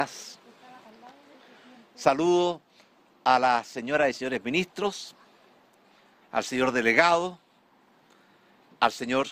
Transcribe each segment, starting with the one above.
Saludo a las señoras y señores ministros, al señor delegado, al señor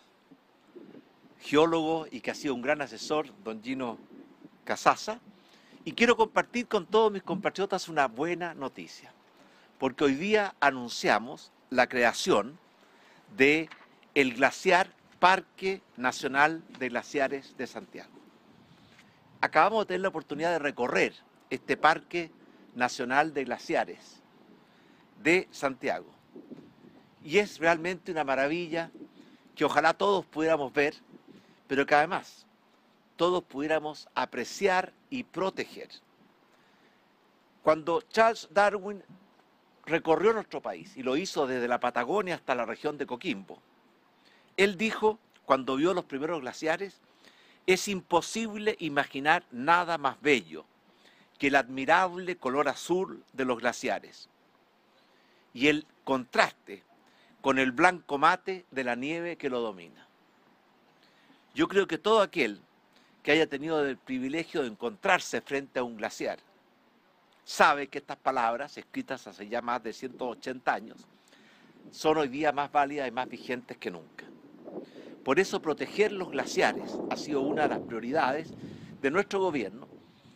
geólogo y que ha sido un gran asesor, don Gino Casasa, y quiero compartir con todos mis compatriotas una buena noticia, porque hoy día anunciamos la creación del glaciar Parque Nacional de Glaciares de Santiago. Acabamos de tener la oportunidad de recorrer este Parque Nacional de Glaciares de Santiago. Y es realmente una maravilla que ojalá todos pudiéramos ver, pero que además todos pudiéramos apreciar y proteger. Cuando Charles Darwin recorrió nuestro país, y lo hizo desde la Patagonia hasta la región de Coquimbo, él dijo, cuando vio los primeros glaciares, es imposible imaginar nada más bello que el admirable color azul de los glaciares y el contraste con el blanco mate de la nieve que lo domina. Yo creo que todo aquel que haya tenido el privilegio de encontrarse frente a un glaciar sabe que estas palabras, escritas hace ya más de 180 años, son hoy día más válidas y más vigentes que nunca. Por eso proteger los glaciares ha sido una de las prioridades de nuestro gobierno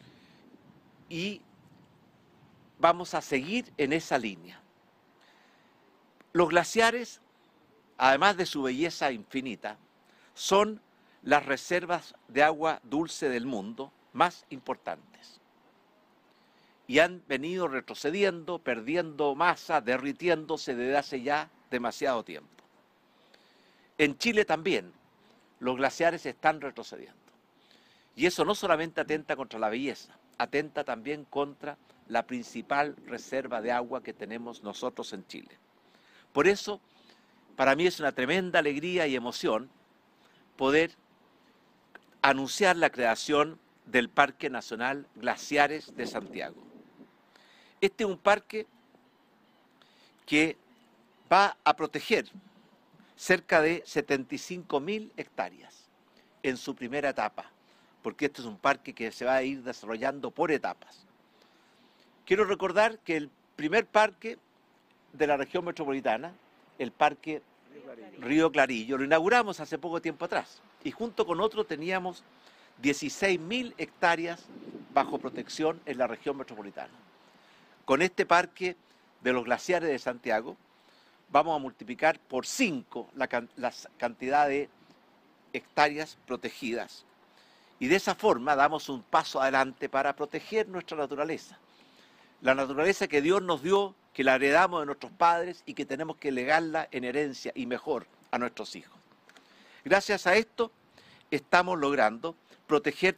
y vamos a seguir en esa línea. Los glaciares, además de su belleza infinita, son las reservas de agua dulce del mundo más importantes. Y han venido retrocediendo, perdiendo masa, derritiéndose desde hace ya demasiado tiempo. En Chile también los glaciares están retrocediendo. Y eso no solamente atenta contra la belleza, atenta también contra la principal reserva de agua que tenemos nosotros en Chile. Por eso, para mí es una tremenda alegría y emoción poder anunciar la creación del Parque Nacional Glaciares de Santiago. Este es un parque que va a proteger cerca de 75.000 hectáreas en su primera etapa, porque este es un parque que se va a ir desarrollando por etapas. Quiero recordar que el primer parque de la región metropolitana, el Parque Río Clarillo, lo inauguramos hace poco tiempo atrás, y junto con otro teníamos 16.000 hectáreas bajo protección en la región metropolitana. Con este parque de los glaciares de Santiago, vamos a multiplicar por 5 la cantidad de hectáreas protegidas. Y de esa forma damos un paso adelante para proteger nuestra naturaleza. La naturaleza que Dios nos dio, que la heredamos de nuestros padres y que tenemos que legarla en herencia y mejor a nuestros hijos. Gracias a esto estamos logrando proteger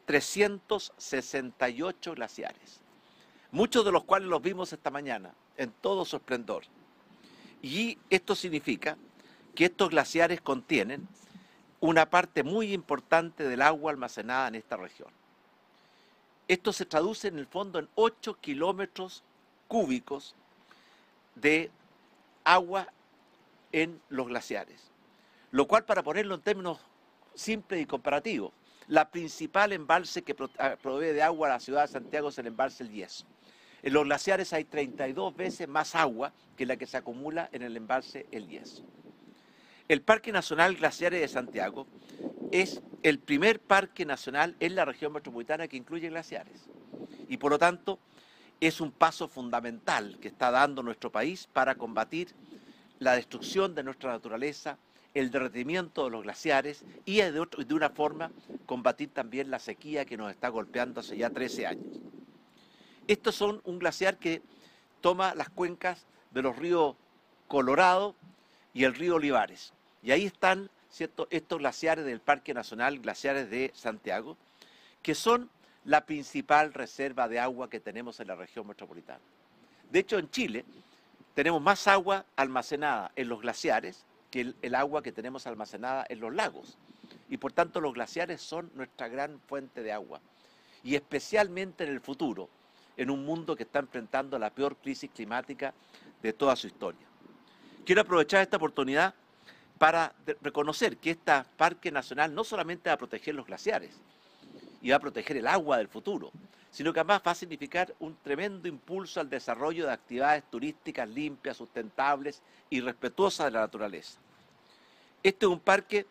368 glaciares, muchos de los cuales los vimos esta mañana en todo su esplendor. Y esto significa que estos glaciares contienen una parte muy importante del agua almacenada en esta región. Esto se traduce en el fondo en 8 kilómetros cúbicos de agua en los glaciares, lo cual, para ponerlo en términos simples y comparativos, la principal embalse que provee de agua a la ciudad de Santiago es el embalse El Yeso. En los glaciares hay 32 veces más agua que la que se acumula en el embalse El Yeso. El Parque Nacional Glaciares de Santiago es el primer parque nacional en la región metropolitana que incluye glaciares. Y por lo tanto, es un paso fundamental que está dando nuestro país para combatir la destrucción de nuestra naturaleza, el derretimiento de los glaciares y de una forma combatir también la sequía que nos está golpeando hace ya 13 años. Estos son un glaciar que toma las cuencas de los ríos Colorado y el río Olivares. Y ahí están, ¿cierto?, estos glaciares del Parque Nacional Glaciares de Santiago, que son la principal reserva de agua que tenemos en la región metropolitana. De hecho, en Chile tenemos más agua almacenada en los glaciares que el agua que tenemos almacenada en los lagos. Y por tanto los glaciares son nuestra gran fuente de agua. Y especialmente en el futuro, en un mundo que está enfrentando la peor crisis climática de toda su historia. Quiero aprovechar esta oportunidad para reconocer que este parque nacional no solamente va a proteger los glaciares y va a proteger el agua del futuro, sino que además va a significar un tremendo impulso al desarrollo de actividades turísticas limpias, sustentables y respetuosas de la naturaleza. Este es un parque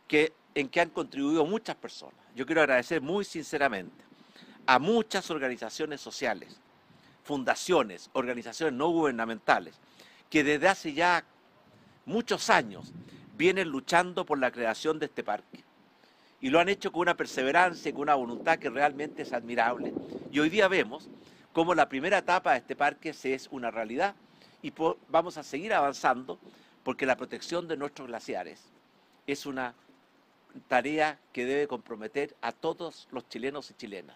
en que han contribuido muchas personas. Yo quiero agradecer muy sinceramente a muchas organizaciones sociales, fundaciones, organizaciones no gubernamentales, que desde hace ya muchos años vienen luchando por la creación de este parque. Y lo han hecho con una perseverancia y con una voluntad que realmente es admirable. Y hoy día vemos cómo la primera etapa de este parque es una realidad y vamos a seguir avanzando porque la protección de nuestros glaciares es una tarea que debe comprometer a todos los chilenos y chilenas.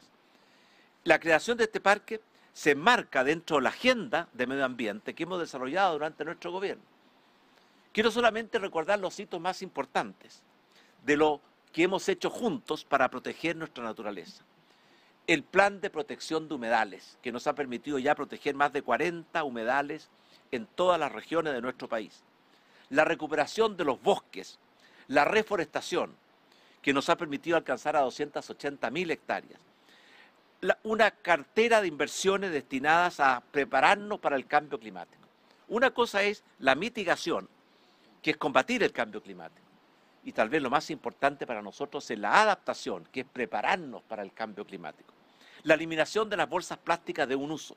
La creación de este parque se enmarca dentro de la agenda de medio ambiente que hemos desarrollado durante nuestro gobierno. Quiero solamente recordar los hitos más importantes de lo que hemos hecho juntos para proteger nuestra naturaleza. El plan de protección de humedales, que nos ha permitido ya proteger más de 40 humedales en todas las regiones de nuestro país. La recuperación de los bosques, la reforestación, que nos ha permitido alcanzar a 280.000 hectáreas. Una cartera de inversiones destinadas a prepararnos para el cambio climático. Una cosa es la mitigación, que es combatir el cambio climático. Y tal vez lo más importante para nosotros es la adaptación, que es prepararnos para el cambio climático. La eliminación de las bolsas plásticas de un uso.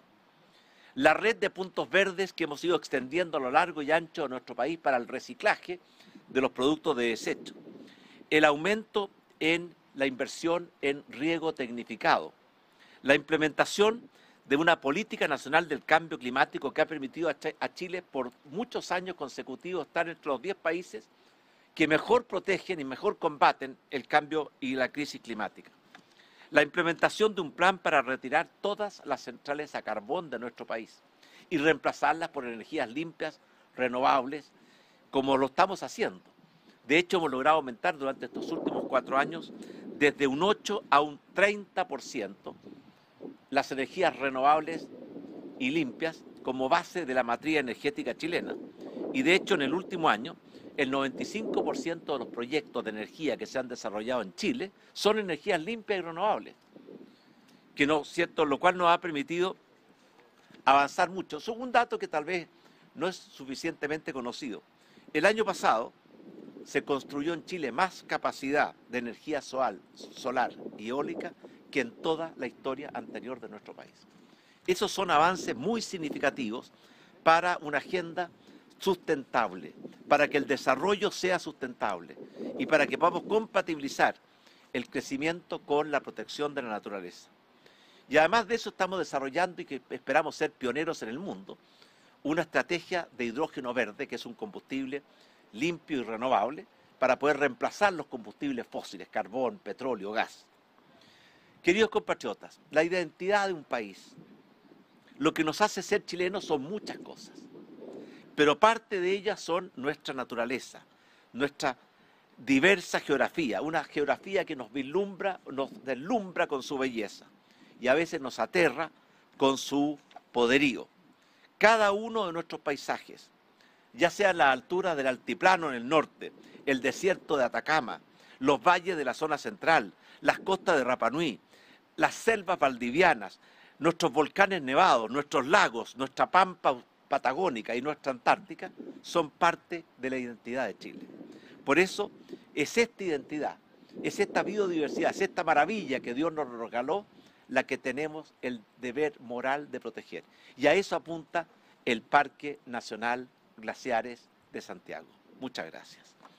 La red de puntos verdes que hemos ido extendiendo a lo largo y ancho de nuestro país para el reciclaje de los productos de desecho. El aumento en la inversión en riego tecnificado. La implementación de una política nacional del cambio climático que ha permitido a Chile por muchos años consecutivos estar entre los 10 países que mejor protegen y mejor combaten el cambio y la crisis climática. La implementación de un plan para retirar todas las centrales a carbón de nuestro país y reemplazarlas por energías limpias, renovables, como lo estamos haciendo. De hecho, hemos logrado aumentar durante estos últimos 4 años desde un 8 a un 30% las energías renovables y limpias como base de la matriz energética chilena. Y de hecho, en el último año, el 95% de los proyectos de energía que se han desarrollado en Chile son energías limpias y renovables, lo cual nos ha permitido avanzar mucho. Es un dato que tal vez no es suficientemente conocido. El año pasado se construyó en Chile más capacidad de energía solar y eólica que en toda la historia anterior de nuestro país. Esos son avances muy significativos para una agenda sustentable, para que el desarrollo sea sustentable y para que podamos compatibilizar el crecimiento con la protección de la naturaleza. Y además de eso estamos desarrollando, y que esperamos ser pioneros en el mundo, una estrategia de hidrógeno verde, que es un combustible limpio y renovable, para poder reemplazar los combustibles fósiles, carbón, petróleo, gas. Queridos compatriotas, la identidad de un país, lo que nos hace ser chilenos son muchas cosas, pero parte de ellas son nuestra naturaleza, nuestra diversa geografía, una geografía que nos deslumbra con su belleza y a veces nos aterra con su poderío. Cada uno de nuestros paisajes, ya sea la altura del altiplano en el norte, el desierto de Atacama, los valles de la zona central, las costas de Rapa Nui, las selvas valdivianas, nuestros volcanes nevados, nuestros lagos, nuestra pampa patagónica y nuestra Antártica, son parte de la identidad de Chile. Por eso es esta identidad, es esta biodiversidad, es esta maravilla que Dios nos regaló, la que tenemos el deber moral de proteger. Y a eso apunta el Parque Nacional Glaciares de Santiago. Muchas gracias.